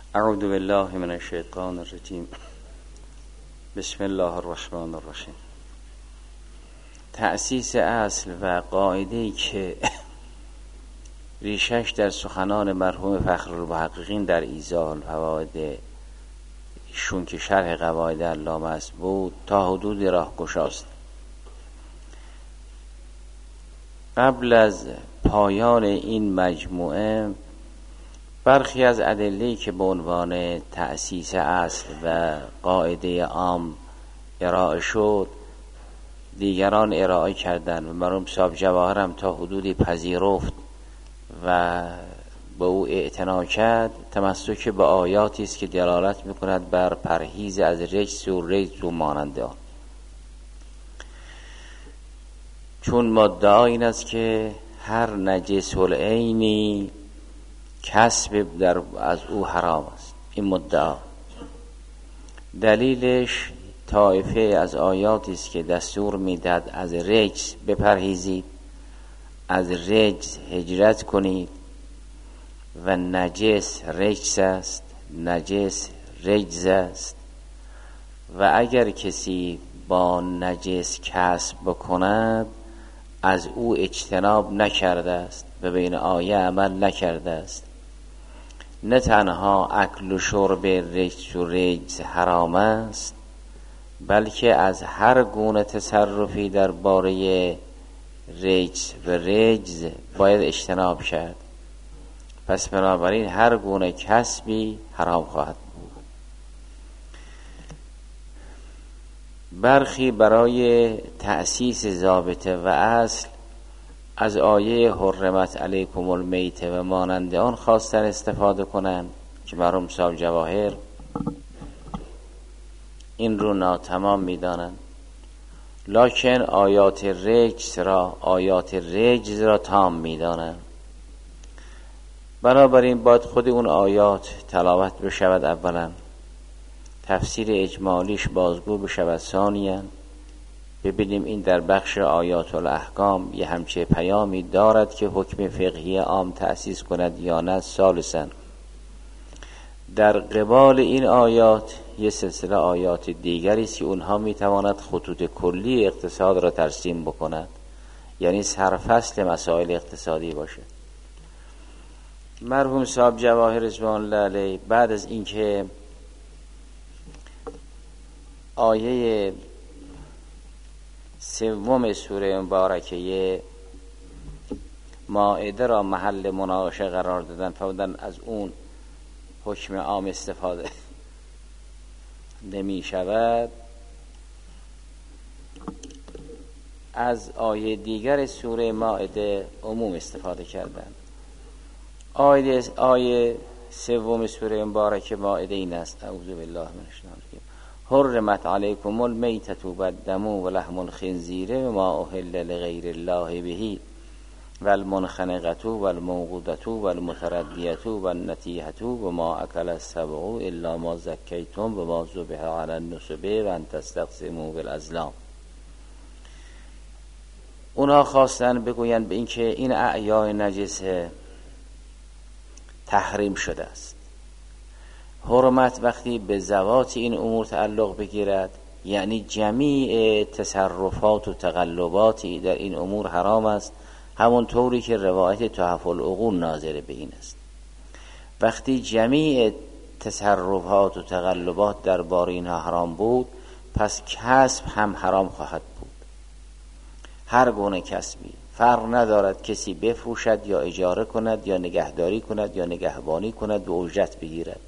اعوذ بالله من الشیطان الرجیم. بسم الله الرحمن الرحیم. تأسیس اصل و قاعده‌ای که ریشش در سخنان مرحوم فخرالمحققین در ایضاح الفوائد ایشون که شرح قواعد علامه است بود تا حدود راهگشاست. قبل از پایان این مجموعه برخی از ادله‌ای که به عنوان تأسیس اصل و قاعده عام ارائه شد دیگران ارائه کردند و مرحوم صاحب جواهر هم تا حدودی پذیرفت و به او اعتنا کرد. تمسک به آیاتی است که دلالت می‌کند بر پرهیز از رجس و مانند آن، چون مدعا این است که هر نجس العینی کسب از او حرام است. این مدعا دلیلش طایفه از آیاتی است که دستور میداد از رجس بپرهیزید، از رجس هجرت کنید و نجس رجس است، نجس رجز است و اگر کسی با نجس کسب بکند از او اجتناب نکرده است و بین آیه عمل نکرده است. نه تنها اکل و شرب رجس حرام است بلکه از هر گونه تصرفی در باره رجس و رجز باید اجتناب کرد. پس بنابراین هر گونه کسبی حرام خواهد بود. برخی برای تأسیس ضابطه و اصل از آیه حرمت علیکم المیته و مانند آن خواستن استفاده کنند که مرحوم صاحب جواهر این رو ناتمام می‌دانند، لکن آیات رجز را تام می‌دانند. بنابراین باید خود اون آیات تلاوت بشود، اولا تفسیر اجمالیش بازگو بشود، ثانیاً ببینیم این در بخش آیات الاحکام یه همچه پیامی دارد که حکم فقهی عام تأسیس کند یا نه. ثالثاً در قبال این آیات یه سلسله آیات دیگری است که اونها میتواند خطوط کلی اقتصاد را ترسیم بکند، یعنی سرفصل مسائل اقتصادی باشه. مرحوم صاحب جواهر رضوان الله علیه بعد از اینکه آیه سوم سوره مبارکه مائده را محل مناقشه قرار دادن، فرمودن از اون حکم عام استفاده نمی شود، از آیه دیگر سوره مائده عموم استفاده کردند. آیه سوم سوره مبارکه مائده این است: اعوذ بالله من الشیطان الرجیم. حرمت علیکم المیتة و الدم و لحم الخنزیر و ما اهل لغیر الله به و المنخنقة و الموقوذة و المتردیة و النطیحة و ما اکل السبع الا ما زکیتم و ما ذبح علی النصب و ان تستقسموا بالازلام. اونا خواستن بگویند به این که این اعیان نجسه تحریم شده است. حرمت وقتی به ذوات این امور تعلق بگیرد یعنی جمیع تصرفات و تقلباتی در این امور حرام است، همون طوری که روایت تحف العقول ناظر به این است. وقتی جمیع تصرفات و تقلبات در بار اینها حرام بود پس کسب هم حرام خواهد بود. هر گونه کسبی، فرق ندارد کسی بفروشد یا اجاره کند یا نگهداری کند یا نگهبانی کند و اجرت بگیرد.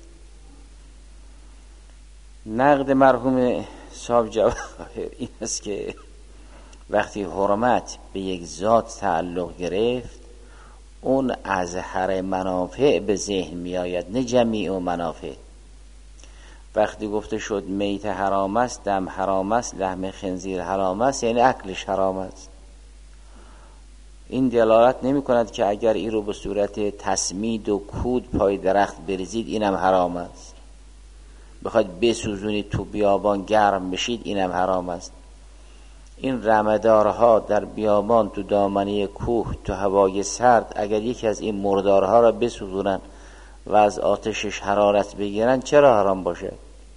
نقد مرحوم صاحب جواهر این است که وقتی حرمت به یک ذات تعلق گرفت اون اظهر منافع به ذهن می آید، نه جمیع و منافع. وقتی گفته شد میت حرام است، دم حرام است، لحم خنزیر حرام است، یعنی اکلش حرام است. این دلالت نمی کند که اگر این رو به صورت تسمید و کود پای درخت بریزید اینم حرام است، بخواید بسوزونید تو بیابان گرم بشید اینم حرام است. این رمدارها در بیابان تو دامنه کوه تو هوای سرد اگر یکی از این مردارها را بسوزونن و از آتشش حرارت بگیرن چرا حرام باشه؟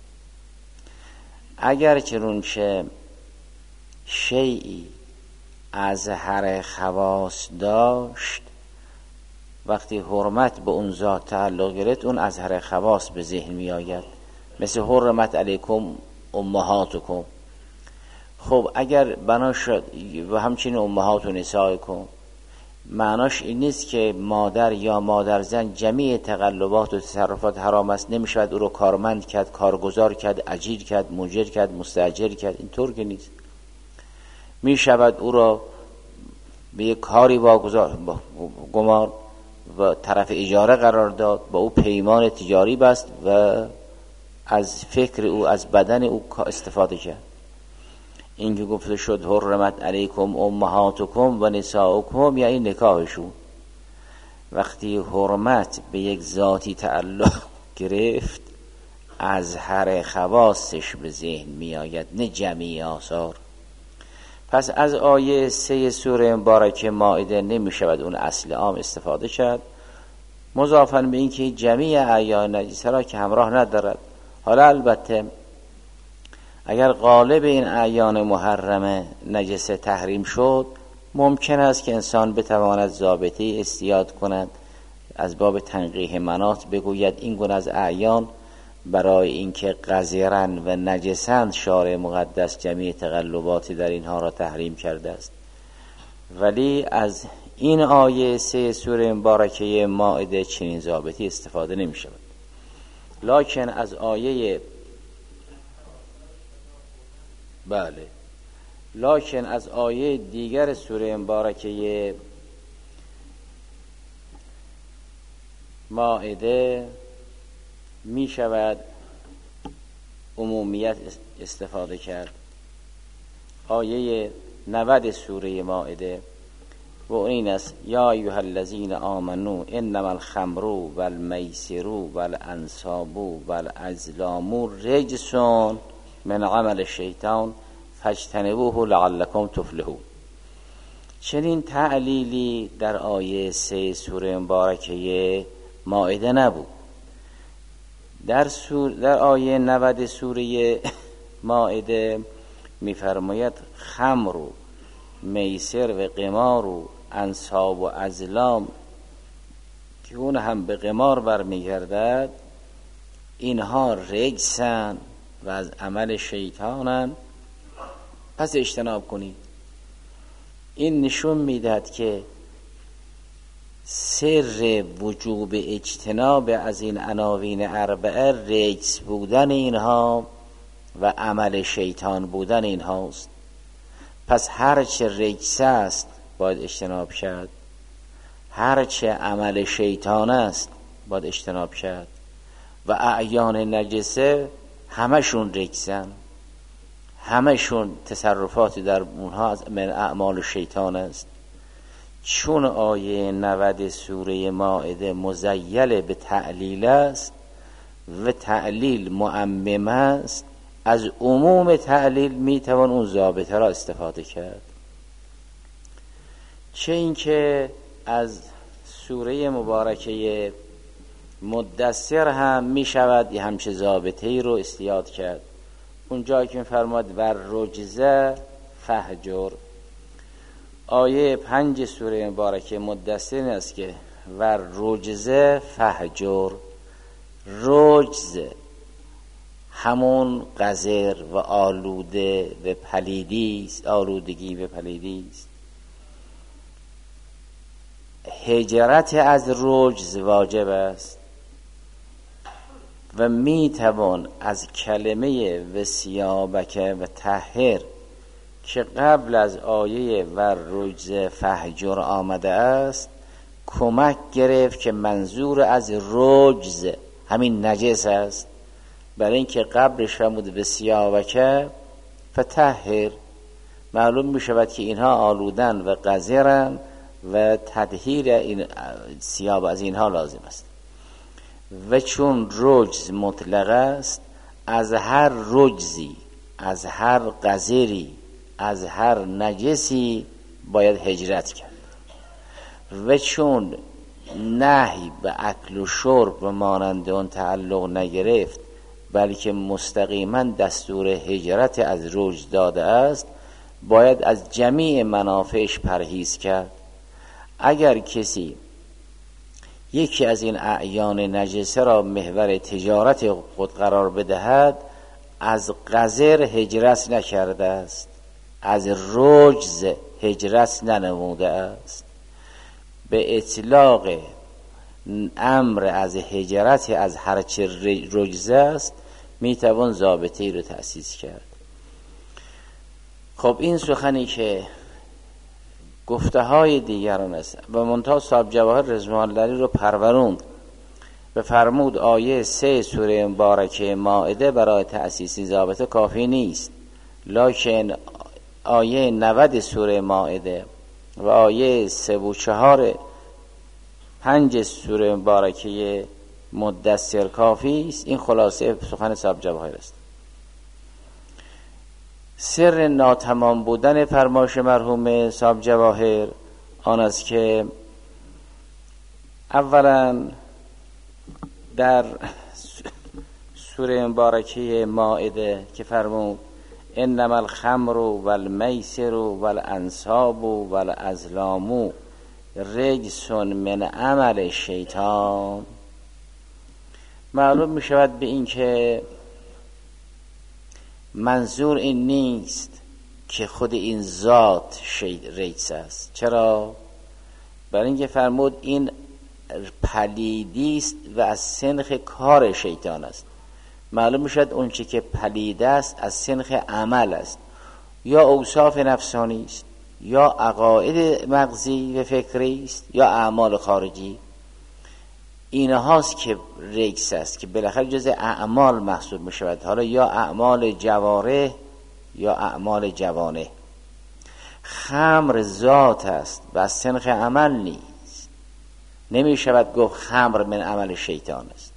اگر چنانچه شیئی اظهر خواص داشت، وقتی حرمت به اون ذات تعلق گرفت اون اظهر خواص به ذهن می آید، مثل حرمت علیکم امهاتکم. خب اگر بنا شد و همچنین امهات و نسائکم، معناش این نیست که مادر یا مادرزن جمیع تقلبات و تصرفات حرام است، نمیشود او رو کارمند کرد، کارگزار کرد، اجیر کرد، مجر کرد، مستاجر کرد. اینطور که نیست. میشود او را به یک کاری واگذار گمار و طرف اجاره قرار داد، با او پیمان تجاری بست و از فکر او، از بدن او استفاده کرد. این که گفته شد حرمت علیکم امهاتکم و نساؤکم، یا این نکاحشون. وقتی حرمت به یک ذاتی تعلق گرفت، اظهر خواصش به ذهن می آید، نه جمعی آثار. پس از آیه 3 سوره مبارکه مائده نمی شود اون اصل عام استفاده کرد، مضافاً به این که جمیع اعیان نجسه را که همراه ندارد. حالا البته اگر غالب این اعیان محرمه نجسه تحریم شد، ممکن است که انسان بتواند ضابطه استیاد کند، از باب تنقیح مناط بگوید این گونه از اعیان برای اینکه قذرن و نجسند شارع مقدس جمیع تقلباتی در اینها را تحریم کرده است. ولی از این آیه 3 سوره مبارکه مائده چنین ضابطی استفاده نمی شود. لکن از آیه لکن از آیه دیگر سوره مبارکه مائده می شود عمومیت استفاده کرد. آیه 90 سوره مائده و این است: یا ایها الذین آمنو انما الخمر والمیسر والانصاب والازلام رجس من عمل الشیطان فاجتنبوه لعلکم تفلحون. چنین تعلیلی در آیه 3 سوره مبارکه مائده نبود. در آیه 90 سوره مائده می‌فرماید خمر و میسر و قمار و انصاب و ازلام که اون هم به قمار برمیگردد، اینها رجسن و از عمل شیطانن، پس اجتناب کنید. این نشون میدهد که سر وجوب اجتناب از این عناوین اربعه رجس بودن اینها و عمل شیطان بودن اینهاست. پس هرچه رجس است باید اجتناب کرد، هرچه عمل شیطان است باید اجتناب کرد. و اعیان نجسه همشون رجسن، همشون تصرفاتی در اونها از من اعمال شیطان است. چون آیه 90 سوره مائده مزیل به تعلیل است و تعلیل معمم است، از عموم تعلیل میتوان اون ضابطه را استفاده کرد. چه اینکه از سوره مبارکه مدثر هم میشود یه همچه ضابطه‌ای رو استیاد کرد. اونجا که می‌فرماد ور رجزه فهجر، آیه 5 سوره مبارکه مدثر است که ور رجزه فهجر. رجز همون قذر و آلوده و پلیدی است، آلودگی و پلیدی است. هجرت از رجز واجب است و میتوان از کلمه وثیابک و طهر که قبل از آیه ور رجز فهجر آمده است کمک گرفت که منظور از رجز همین نجس است، برای اینکه قبلش فرمود وثیابک فطهر، معلوم می شود که اینها آلودن و قذرن و تطهیر این ثیاب از اینها لازم است. و چون رجز مطلق است، از هر رجزی، از هر قذری، از هر نجسی باید هجرت کرد. و چون نهی به اکل و شرب و مانند اون تعلق نگرفت، بلکه مستقیما دستور هجرت از رجز داده است، باید از جمیع منافعش پرهیز کرد. اگر کسی یکی از این اعیان نجسه را محور تجارت خود قرار بدهد، از قذر هجرت نکرده است، از رجز هجرت ننموده است. به اطلاق امر از هجرت از هرچه رجز است میتوان ضابطه ای رو تأسیس کرد. خب این سخنی که گفته های دیگران است و منتها صاحب جواهر رضوان الله رو پروروند به فرمود آیه 3 سوره مبارکه مائده برای تأسیس ضابطه کافی نیست، لکن آیه 90 سوره مائده و آیه 3 و 4 5 سوره مبارکه مدثر کافی است. این خلاصه سخن صاحب جواهر است. سر ناتمام بودن فرمایش مرحوم صاحب جواهر آن است که اولا در سوره مبارکه مائده که فرمود انما الخمر والمیسر والانصاب والازلام رجس من عمل شیطان، معلوم می شود به این که منظور این نیست که خود این ذات رجس است. چرا؟ برای اینکه فرمود این پلیدی است و از سنخ کار شیطان است. معلوم می شود اون چی که پلید است از سنخ عمل است، یا اوصاف نفسانی است، یا عقاید مغزی و فکری است، یا اعمال خارجی. اینهاست که رجس است که بالاخره جز اعمال محسوب می شود، حالا یا اعمال جوارح یا اعمال جوانح. خمر ذات است و از سنخ عمل نیست، نمی شود گفت خمر من عمل شیطان است.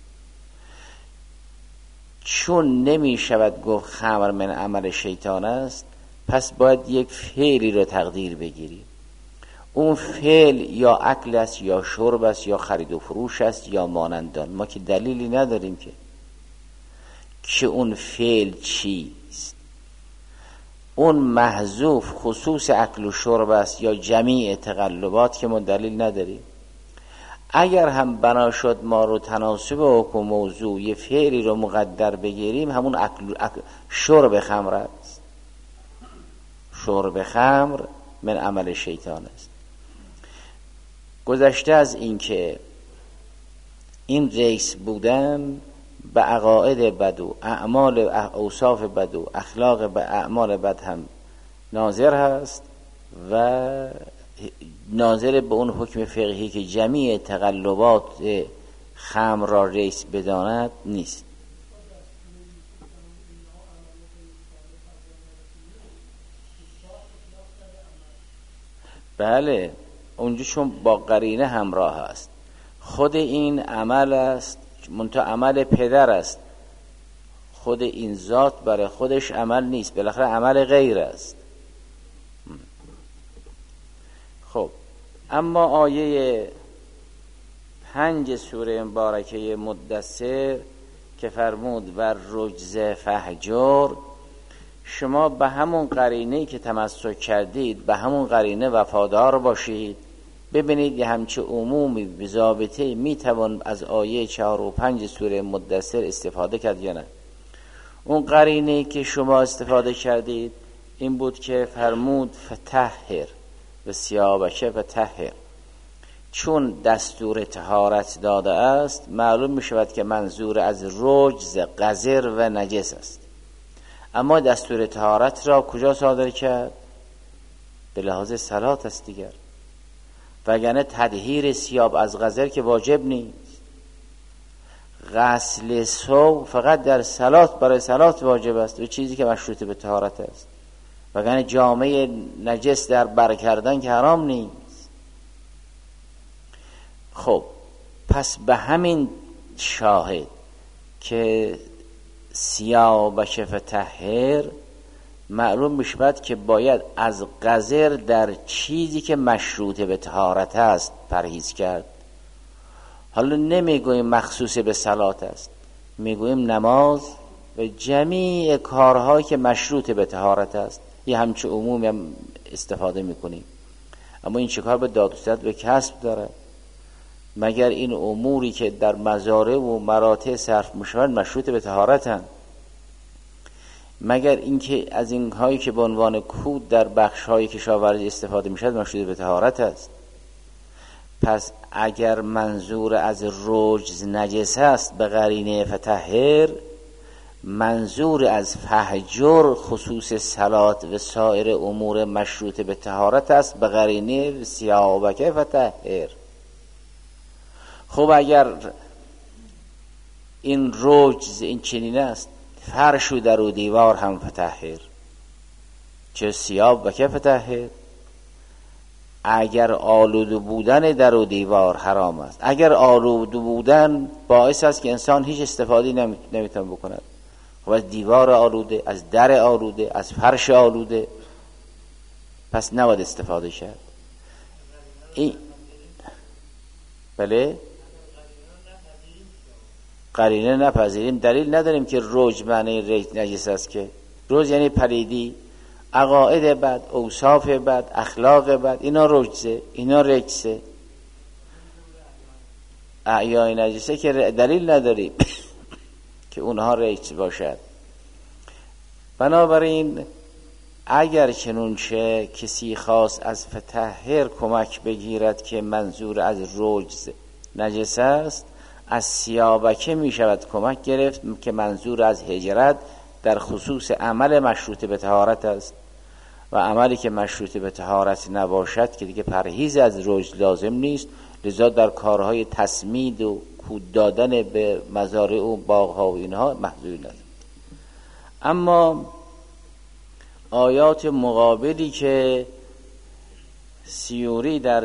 چون نمی شود گفت خمر من عمل شیطان است، پس باید یک فعلی رو تقدیر بگیریم. اون فعل یا اکل است یا شرب است یا خرید و فروش است یا مانندان. ما که دلیلی نداریم که اون فعل چیست. اون محذوف خصوص اکل و شرب است یا جمیع تقلبات که ما دلیل نداریم. اگر هم بنا شد ما رو تناسب حکم موضوع یه فعلی رو مقدر بگیریم، همون شرب خمر است. شرب خمر من عمل شیطان است. گذشته از این که این رجس بودن به عقاید بد و اعمال اوصاف بد و اخلاق به اعمال بد هم ناظر هست و ناظر به اون حکم فقهی که جمیع تقلبات خمر را رجس بداند نیست. بله، اونجا چون با قرینه همراه است. خود این عمل است، منتها عمل پدر است. خود این ذات برای خودش عمل نیست، بالاخره عمل غیر است. خب اما آیه 5 سوره مبارکه مدثر که فرمود و رجز فهجر، شما به همون قرینه‌ای که تمسک کردید به همون قرینه وفادار باشید. ببینید یه همچه عمومی به ضابطه میتوان از آیه 4 و 5 سوره مدثر استفاده کرد یا نه. اون قرینه‌ای که شما استفاده کردید این بود که فرمود فتحهر و ثیابک فتحهر. چون دستور طهارت داده است، معلوم می شود که منظور از رجز قذر و نجس است. اما دستور طهارت را کجا صادر کرد؟ به لحاظ صلات است دیگر، وگرنه تطهیر ثیاب از قذر که واجب نیست. غسل ثوب فقط در صلات، برای صلات واجب است و چیزی که مشروط به طهارت است، وگرنه جامعه نجس در بر کردن که حرام نیست. خب پس به همین شاهد که ثیابک فطهر معلوم میشود که باید از قذر در چیزی که مشروط به طهارت است پرهیز کرد. حالا نمیگوییم مخصوص به صلات است، میگوییم نماز و جمیع کارهایی که مشروط به طهارت است، یه همچه عمومی هم استفاده میکنیم. اما این چه کار به داد و کسب داره؟ مگر این اموری که در مزارع و مراتع صرف میشوند مشروط به طهارتند؟ مگر اینکه از این هایی که به عنوان کود در بخش های کشاورزی استفاده میشد مشروط به طهارت است؟ پس اگر منظور از رجز نجس است به قرینه فطهر، منظور از فهجر خصوص صلات و سایر امور مشروط به طهارت است به قرینه ثیابک فطهر. خب اگر این رجز این چنین است، فرش و در و دیوار هم فطهر، چه ثیابک فطهر. اگر آلوده بودن در و دیوار حرام است، اگر آلوده بودن باعث است که انسان هیچ استفاده نمیتونه بکند، خب از دیوار آلوده، از در آلوده، از فرش آلوده، پس نباید استفاده کرد. این بله قرینه نپذیریم، دلیل نداریم که رجز معنی رجز نجس است. که رجز یعنی پلیدی، عقاید بد، اوصاف بد، اخلاق بد، اینا رجزه، اینا رجزه. اعیای نجسه که دلیل نداریم که اونها رجز باشد. بنابراین اگر چنونچه کسی خواست از فطهر کمک بگیرد که منظور از رجز نجس است، از ثیابکه می شود کمک گرفت که منظور از هجرت در خصوص عمل مشروط به طهارت است، و عملی که مشروط به طهارت نباشد که دیگه پرهیز از رجز لازم نیست، لذا در کارهای تسمید و کود دادن به مزارع و باغها و اینها محذور است. اما آیات مقابلی که سیوری در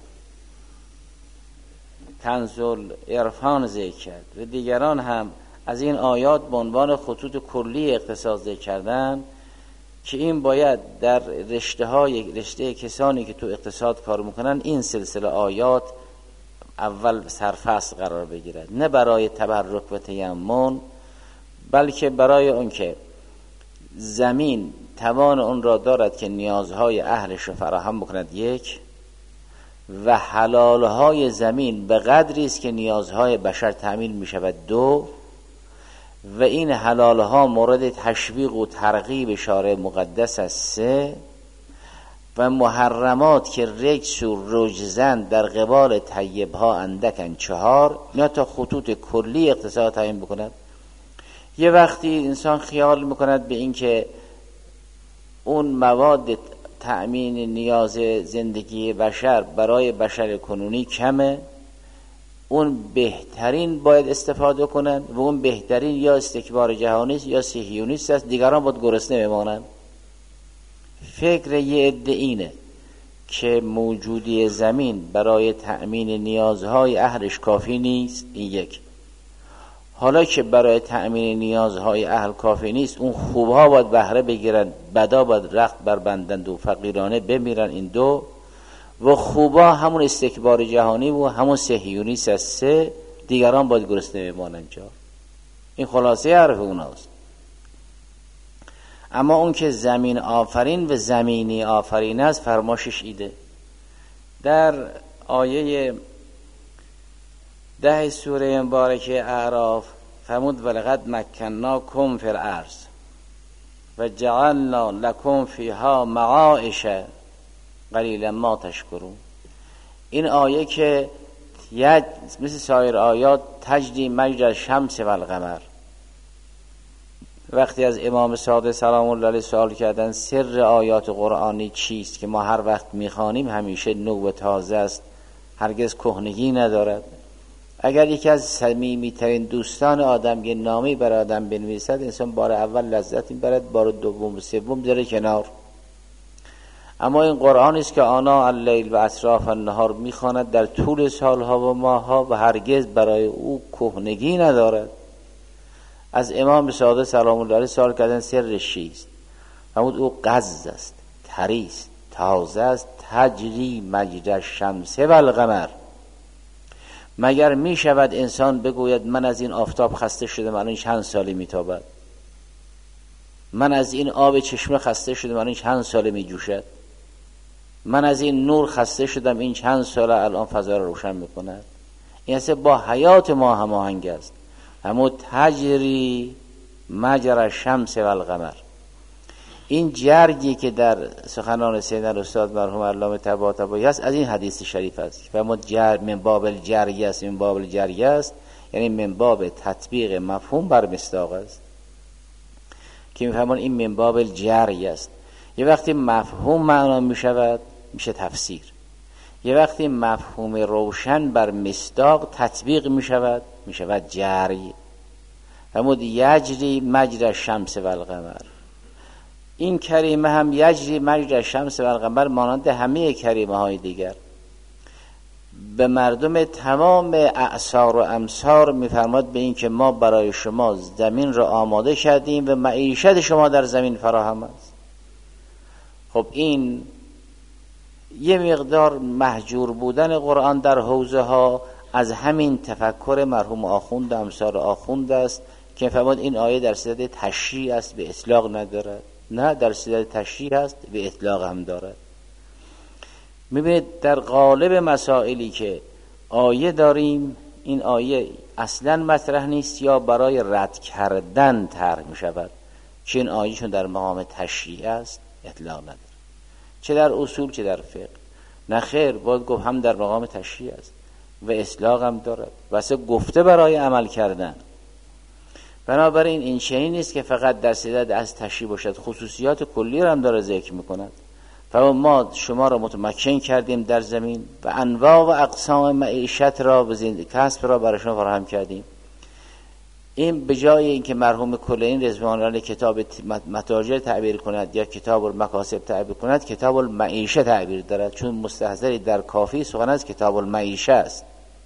کنز العرفان ذکر کرد و دیگران هم از این آیات به عنوان خطوط کلی اختصاص ذکر کردن که این باید در رشته کسانی که تو اقتصاد کار میکنن این سلسله آیات اول سرفصل قرار بگیرد، نه برای تبرک و تیمم، بلکه برای اون که زمین توان اون را دارد که نیازهای اهلش را فراهم بکند، یک، و حلالهای زمین به قدری است که نیازهای بشر تأمین می شود، دو، و این حلالها مورد تشویق و ترغیب شارع مقدس است، سه، و محرمات که رجس و رجزن در قبال طیبها اندکن، چهار. اینا تا خطوط کلی اقتصاد تعیین بکند. یه وقتی انسان خیال میکند به این که اون مواد تأمین نیاز زندگی بشر برای بشر کنونی کمه، اون بهترین باید استفاده کنن و اون بهترین یا استکبار جهانیست یا صهیونیست است، دیگران باید گرسنه بمانن. فکر یه عده اینه که موجودی زمین برای تأمین نیازهای اهلش کافی نیست، این یک. حالا که برای تأمین نیازهای اهل کافی نیست، اون خوبها باید بهره بگیرن، بدا باید رخت بربندند و فقیرانه بمیرن، این دو. و خوبا همون استکبار جهانی و همون صهیونیست است، سه، دیگران باید گرسنه بمانند، چهار. این خلاصه حرف اوناست. اما اون که زمین آفرین و زمینی آفرین است فرماشش ایده. در آیه 10 سوره مبارکه اعراف فرمود ولقد مکناکم فی الارض و جعلنا لکم فیها معایش قلیلا ما تشکرون. این آیه که مثل سایر آیات تجری مجری الشمس و القمر، وقتی از امام صادق سلام الله علیه سوال کردن سر آیات قرآنی چیست که ما هر وقت میخوانیم همیشه نو و تازه است، هرگز کهنگی ندارد. اگر یکی از صمیمی ترین دوستان آدم یه نامی بر آدم بنویسد، انسان بار اول لذت میبرد، بار دوم و سوم داره کنار. اما این قرآنی است که آناء اللیل و اطراف النهار میخواند در طول سالها و ماهها و هرگز برای او کهنگی ندارد. از امام صادق سلام الله علیه سوال کردن سرش چیست؟ فرمود او قز است، طری است، تازه است، تجری مجری الشمس و القمر. مگر می شود انسان بگوید من از این آفتاب خسته شدم الان چند سالی میتابد، من از این آب چشمه خسته شدم الان چند ساله می جوشد، من از این نور خسته شدم این چند ساله الان فضا رو روشن میکند؟ این اصلا با حیات ما هماهنگ است. همون تجری مجرى الشمس و القمر. این جرگی که در سخنان سیدنا استاد مرحوم علامه طباطبایی است از این حدیث شریف است. و ما من باب الجرگ است، من باب الجرگ است یعنی من باب تطبیق مفهوم بر مصداق است که میفهمون این من باب الجرگ است. یه وقتی مفهوم معنا میشود میشه تفسیر، یه وقتی مفهوم روشن بر مصداق تطبیق میشود میشود جری. همون یجری مجری الشمس و القمر. این کریمه هم یجری مجری الشمس و القمر مانند همه کریمه های دیگر به مردم تمام اعصار و امصار میفرماد به این که ما برای شما زمین را آماده کردیم و معیشت شما در زمین فراهم است. خب این یه مقدار محجور بودن قرآن در حوزه ها از همین تفکر مرحوم آخوند امثال آخوند است که فرمود این آیه در صدد تشریع است به اطلاق ندارد. نه، در صدد تشریع است به اطلاق هم دارد. میبینید در قالب مسائلی که آیه داریم این آیه اصلا مطرح نیست یا برای رد کردن طرح میشود که این آیه چون در مقام تشریع است اطلاق ندارد، چه در اصول چه در فقه. نه خیر، باید گفت هم در مقام تشریع است و اطلاق هم دارد واسه گفته برای عمل کردن. بنابراین این چنین نیست که فقط در صدد از تشریع باشد، خصوصیات کلی را هم داره ذکر میکند. ما شما را متمکن کردیم در زمین و انواع و اقسام معیشت را و کسب را برای شما فراهم کردیم. این به جای اینکه مرحوم کلینی رضوان الله کتاب متاجر تعبیر کند یا کتاب المکاسب تعبیر کند، کتاب المعیشه تعبیر دارد، چون مستحضری در کافی سخن از کتاب المعیشه است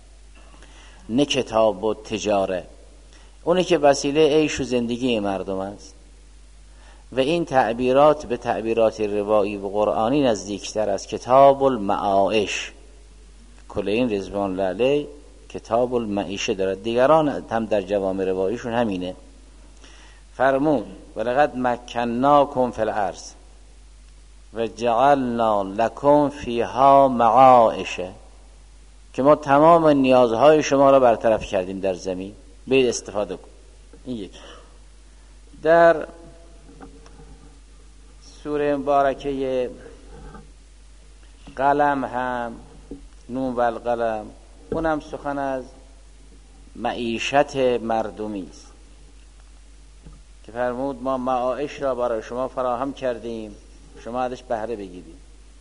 نه کتاب و تجاره، اونی که وسیله عیش و زندگی مردم است. و این تعبیرات به تعبیرات روایی و قرآنی نزدیکتر است. کتاب المعایش کلینی رضوان الله علیه کتاب المعیشه دارد، دیگران هم در جوامع رواییشون همینه. فرمود ولقد مکناکم فی الارض و جعلنا لکم فیها معایش، که ما تمام نیازهای شما را برطرف کردیم در زمین، برید استفاده کن. این یکی. در سوره مبارکه قلم هم نون و القلم اونم سخن از معیشت مردمی است که فرمود ما معایش را برای شما فراهم کردیم، شما ازش بهره بگیرید.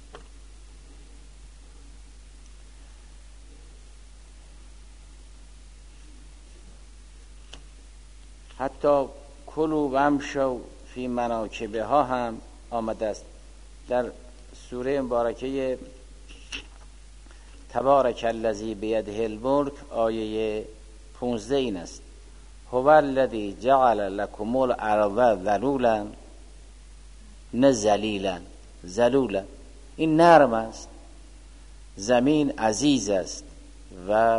حتی کلوا و امشوا فی مناکبها هم آمده است. در سوره مبارکه تبارک الذی بیده الملک آیه 15 این است: هو الذی جعل لکم الارض ذلولا، نه ذلیلا، ذلولا این نرم است. زمین عزیز است و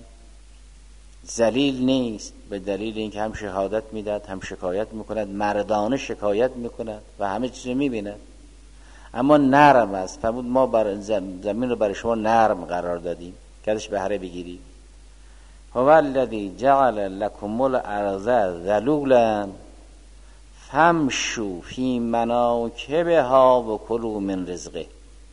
ذلیل نیست، به دلیل اینکه هم شهادت میداد هم شکایت میکند، مردانه شکایت میکند و همه چیز میبیند، اما نرم است. فرمود ما زمین رو برای شما نرم قرار دادیم که ازش بهره بگیرید. هو الذی جعل لکم الارض ذلولا فامشوا فی مناکبها و کلوا من رزقه.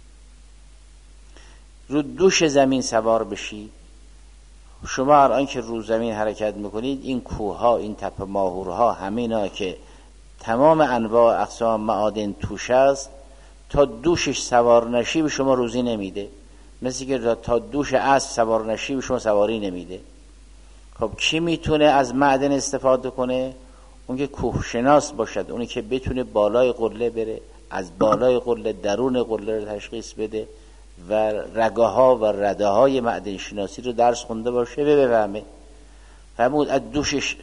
رو دوش زمین سوار بشید. شما الان که رو زمین حرکت میکنید، این کوهها، این تپه ماهورها، همینا که تمام انواع اقسام معادن توش است، تا دوشش سوار نشی به شما روزی نمیده. مثل که تا دوش اسب سوار نشی به شما سواری نمیده. خب کی میتونه از معدن استفاده کنه؟ اون که کوه شناس باشد، اونی که بتونه بالای قله بره، از بالای قله درون قله رو تشخیص بده و رگه ها و رده های معدن شناسی رو درس خونده باشه بفهمه. فرمود از دوشش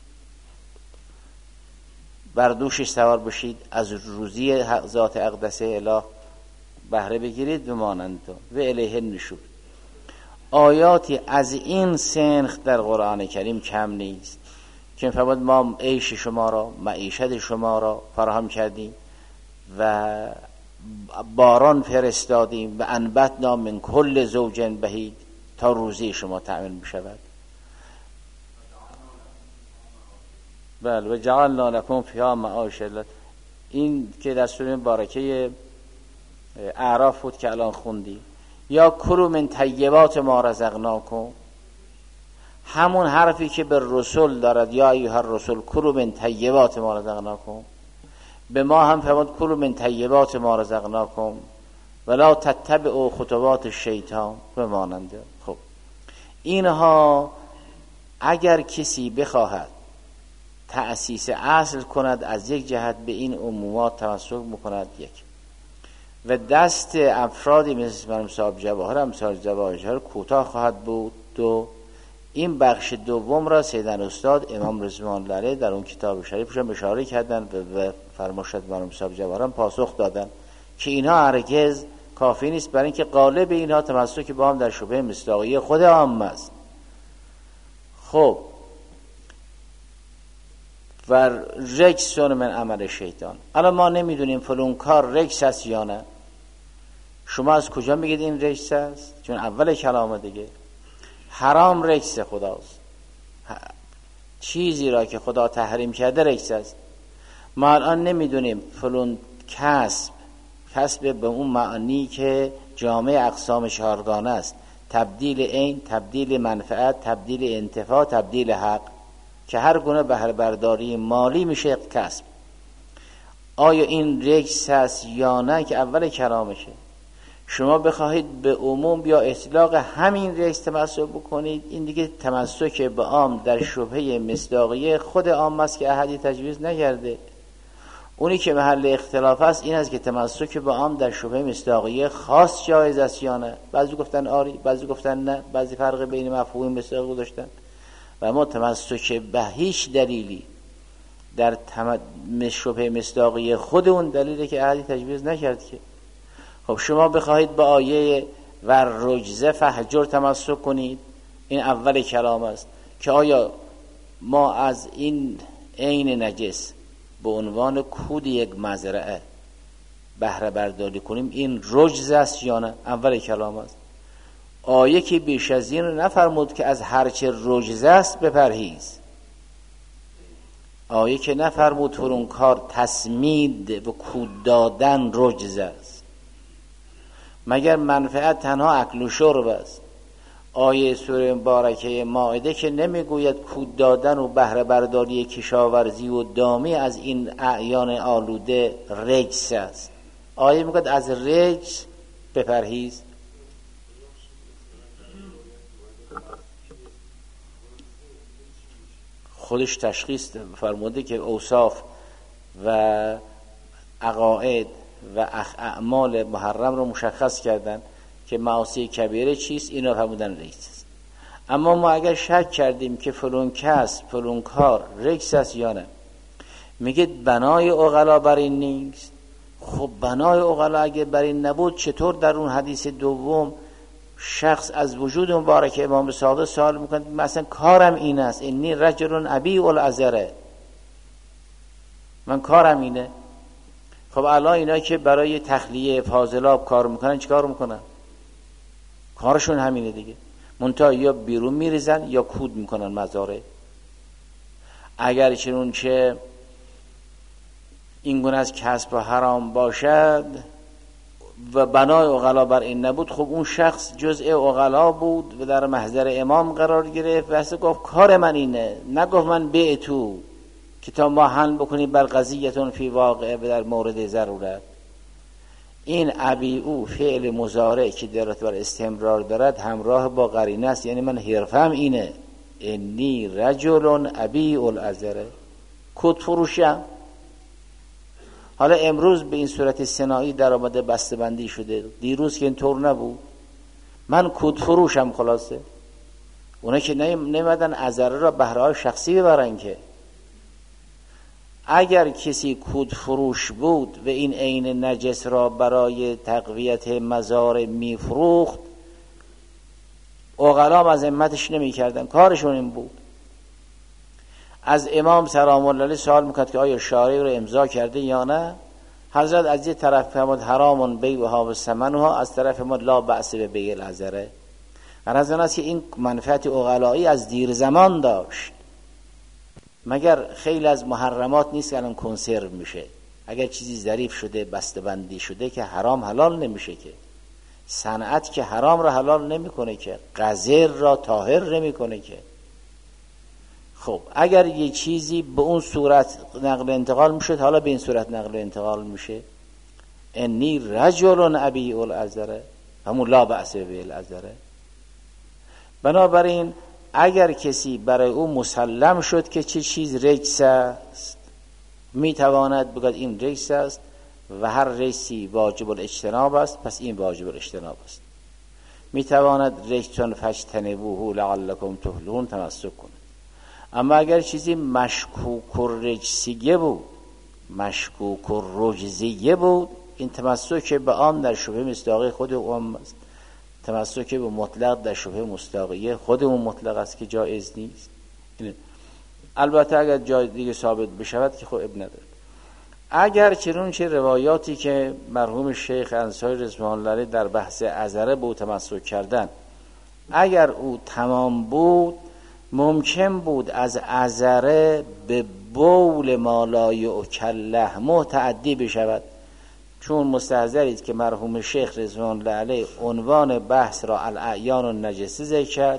بر دوشش سوار بشید، از روزی ذات اقدسه اله بهره بگیرید بمانند و الیه النشور. آیاتی از این سنخ در قرآن کریم کم نیست که فرمود ما عیش شما را، معیشت شما را فراهم کردیم و باران فرستادیم و انبتنا من کل زوج بهیج تا روزی شما تأمین بشود. بله و جعلنا لکم فیها معاش. این که در سوره مبارکه اعراف بود که الان خوندی. یا کلوا من طیبات ما رزقناکم، همون حرفی که به رسول دارد یا ایها الرسول کلوا من طیبات ما رزقناکم، به ما هم فرمود کلوا من طیبات ما رزقناکم ولا تتبعوا خطوات الشیطان و ماننده. خب اینها اگر کسی بخواهد تأسیس اصل کند از یک جهت به این عمومات تمسک میکند یک، و دست افرادی مثل مرحوم صاحب جواهر امثال جواهر کوتاه خواهد بود. دو، این بخش دوم را سیدن استاد امام رضوان الله علیه در اون کتاب شریفشون اشاره کردن و فرماشد مرحوم صاحب جواهر پاسخ دادن که اینها هرگز کافی نیست، برای اینکه غالب اینها تمسک با هم در شبهه مصداقیه خود عام است. خب و رجس من عمل شیطان. الان ما نمیدونیم فلان کار رجس است یا نه. شما از کجا میگید این رجس است؟ چون اول کلامه دیگه حرام رجس خداست، چیزی را که خدا تحریم کرده رجس است. ما الان نمیدونیم فلان کسب به اون معنی که جامع اقسام چهارگانه است، تبدیل عین، تبدیل منفعت، تبدیل انتفاع، تبدیل حق، که هر گونه بهره برداری مالی میشه کسب. آیا این رجس است یا نه که اول کلامشه. شما بخواهید به عموم یا اطلاق همین رجس تمسک بکنید، این دیگه تمسک به عام در شبهه مصداقیه خود عام است که احدی تجویز نکرده. اونی که محل اختلاف است این است که تمسک به عام در شبهه مصداقیه خاص جایز است یا نه. بعضی گفتن آری، بعضی گفتن نه، بعضی فرق بین مفهوم مصداقی گذاشتن. و ما تمسک به هیچ دلیلی در شبهه مصداقیه خود اون دلیلی که احدی تجویز نکرد که. خب شما بخواهید به آیه و رجزه فهجر تمسک کنید، این اول کلام است که آیا ما از این عین نجس به عنوان کود یک مزرعه بهره برداری کنیم، این رجز است یا نه. اول کلام است. آیه که بیش از این نفرمود که از هرچه رجز است بپرهیز. آیه که نفرمود فلان کار تسمید و کود دادن رجز است، مگر منفعت تنها اکل و شرب است. آیه سوره مبارکه مائده که نمیگوید کود دادن و بهره برداری کشاورزی و دامی از این اعیان آلوده رجس است. آیه میگوید از رجس بپرهیز. خودش تشخیص فرموده که اوصاف و عقاید و اعمال محرم رو مشخص کردن که معاصی کبیره چیست، اینا فرمودن رجس است. اما ما اگر شک کردیم که فلان کسب فلان کار رجس است یا نه، میگه بنای عقلا بر این نیست. خب بنای عقلا اگه بر این نبود، چطور در اون حدیث دوم شخص از وجود مبارک امام صادق سوال میکنه مثلا کارم این است، اینی رجل ابیع العذره، من کارم اینه. خب الان اینا که برای تخلیه فاضلاب کار میکنن چیکار میکنن؟ کارشون همینه دیگه، منتها یا بیرون میریزن یا کود میکنن مزاره. اگر چنون که این گونه از کسب حرام باشد و بنای عقلا بر این نبود، خب اون شخص جزء عقلا بود و در محضر امام قرار گرفت و اصلا گفت کار من اینه، نگفت من بیعتو که تا ما حل بکنیم بر قضیتون فی واقعه و در مورد ضرورت. این ابیعو فعل مضارع که دارد بر استمرار دارد همراه با قرینه است، یعنی من حرفم اینه، انی رجل ابیع العذره، کد فروشم. حالا امروز به این صورت صناعی در آمده بسته‌بندی شده، دیروز که اینطور نبود. من کد فروشم. خلاصه اونا که نمیدن عذره را بهرهای شخصی ببرن که. اگر کسی کود فروش بود و این عین نجس را برای تقویت مزار میفروخت، عقلا مذمتش نمی کردن، کارشون این بود. از امام سلام الله علیه سوال میکرد که آیا شارع رو امضا کرده یا نه؟ حضرت از یه طرف فرمود حرامون بیعها و ثمنها، از طرف فرمود لا بأس به بیع العذره. غرض آن است که این منفعت عقلایی از دیر زمان داشت. مگر خیلی از محرمات نیست که الان کنسرو میشه؟ اگر چیزی ظریف شده، بسته‌بندی شده که حرام حلال نمیشه که. صنعت که حرام را حلال نمیکنه که، قذر را طاهر نمیکنه که. خب اگر یه چیزی به اون صورت نقل انتقال میشه، حالا به این صورت نقل انتقال میشه، انی رجل ابیع العذره، همون لا بأس به العذره. بنابراین اگر کسی برای او مسلم شد که چه چیز رجس است، میتواند بگوید این رجس است و هر رجسی واجب الاجتناب است، پس این واجب الاجتناب است. میتواند رجسون فاجتنبوه لعلکم تفلحون تمسک کند. اما اگر چیزی مشکوک الرجسیه بود، مشکوک الرجزیه بود، این تمسک به آن در شبه مصداقی خود عام است. تمسک به مطلق در شبه مصداقیه خود اون مطلق است که جایز نیست. البته اگر جای دیگه ثابت بشود که خب اب نداره. اگر چنانچه روایاتی که مرحوم شیخ انصاری رضوان الله علیه در بحث عذره به او تمسک کردن، اگر او تمام بود، ممکن بود از عذره به بول ما لا یؤکل لحمه تعدی بشود، چون مستحضرید که مرحوم شیخ رضوان الله علیه عنوان بحث را الاعیان النجسه ذکر کرد،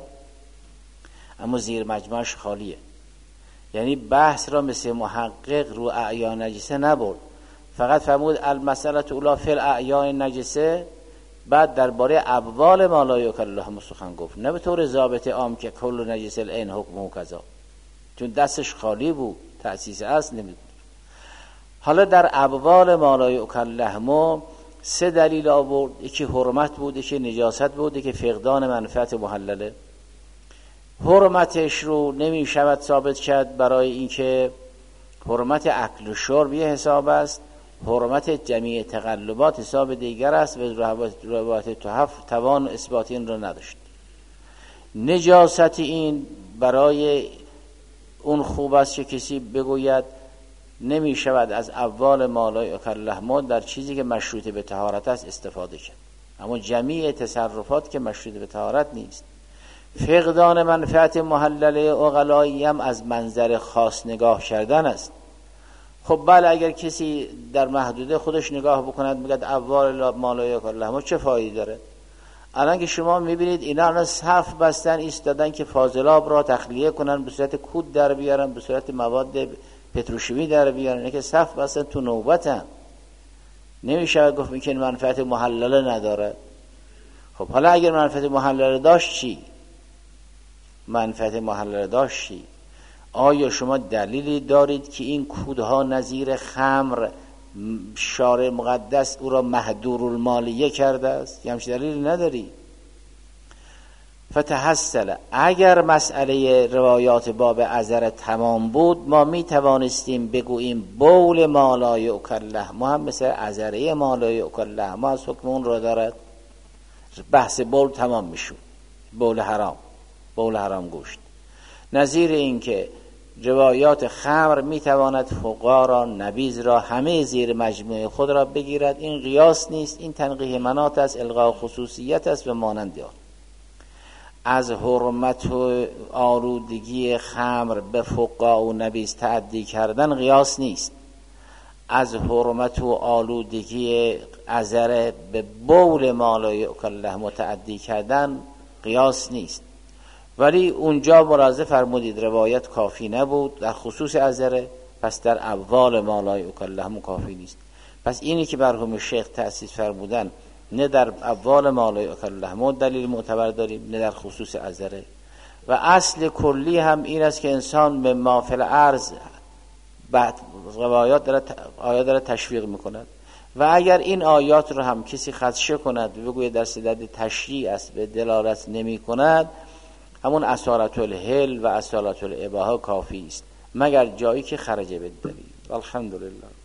اما زیر مجموعش خالیه. یعنی بحث را مثل محقق رو اعیان نجسه نبرد، فقط فرمود المسئله اولا فی الاعیان نجسه، بعد درباره ابوال ما لا یؤکل لحمه سخن گفت، نه به طور ضابط عام که کل نجس العین حکمه کذا، چون دستش خالی بود، تأسیس اصل نمیدید. حالا در ابوال ما لا یؤکل لحمه 3 دلیل آورد، یکی حرمت بود، یکی نجاست بود، یکی فقدان منفعت محلله. حرمتش رو نمی شود ثابت کرد برای اینکه حرمت اکل و شرب یه حساب است، حرمت جمیع تقلبات حساب دیگر است و روایت تحف توان اثبات این رو نداشت. نجاست این برای اون خوب است که کسی بگوید نمی شود از اول ما لا یؤکل لحمه در چیزی که مشروط به طهارت است استفاده کرد، اما جمیع تصرفات که مشروط به طهارت نیست. فقدان منفعت محلله عقلایی هم از منظر خاص نگاه کردن است. خب بله، اگر کسی در محدوده خودش نگاه بکند میگه اول ما لا یؤکل لحمه، چه فایده داره؟ الان که شما میبینید اینا الان صف بستن ایستادن که فاضلاب را تخلیه کنن، به صورت کود در بیارن، به صورت مواد پتروشیمی در بیارن، اینه که صف بستن تو نوبتن. نمیشه گفت این که منفعت محلله نداره. خب حالا اگر منفعت محلله داشت چی؟ منفعت محلله داشت چی؟ آیا شما دلیلی دارید که این کودها نظیر خمر شارع مقدس او را محدور المالیه کرده است؟ یه همچین دلیلی نداری. فتحصل، اگر مسئله روایات باب عذر تمام بود، ما می توانستیم بگوییم بول ما لا یؤکل لحمه هم مثل عذره ما لا یؤکل لحمه از حکم اون را دارد. بحث بول تمام میشود. بول حرام گوشت. نظیر این که روایات خمر میتواند فقها را، نبیذ را، همه زیر مجموعه خود را بگیرد، این قیاس نیست، این تنقیح مناط است، الغاء خصوصیت است و مانند آن. از حرمت و آلودگی خمر به فقها و نبیذ تعدی کردن قیاس نیست. از حرمت و آلودگی عذره به بول ما لا یؤکل لحمه تعدی کردن قیاس نیست. ولی اونجا ملاحظه فرمودید روایت کافی نبود در خصوص عذره، پس در اول ما لا یؤکل لحمه کافی نیست. پس اینی که مرحوم شیخ تأسیس فرمودن، نه در اول ما لا یؤکل لحمه دلیل معتبر داریم، نه در خصوص عذره. و اصل کلی هم این است که انسان به ما فی الارض بعد روایات آیات داره تشویق میکند، و اگر این آیات رو هم کسی خدشه کند و بگوید در صدد تشریع است به دلالت نمی کند، همون اصالت الحل و اصالت الاباحه کافی است، مگر جایی که خرج به دلیل. الحمدلله.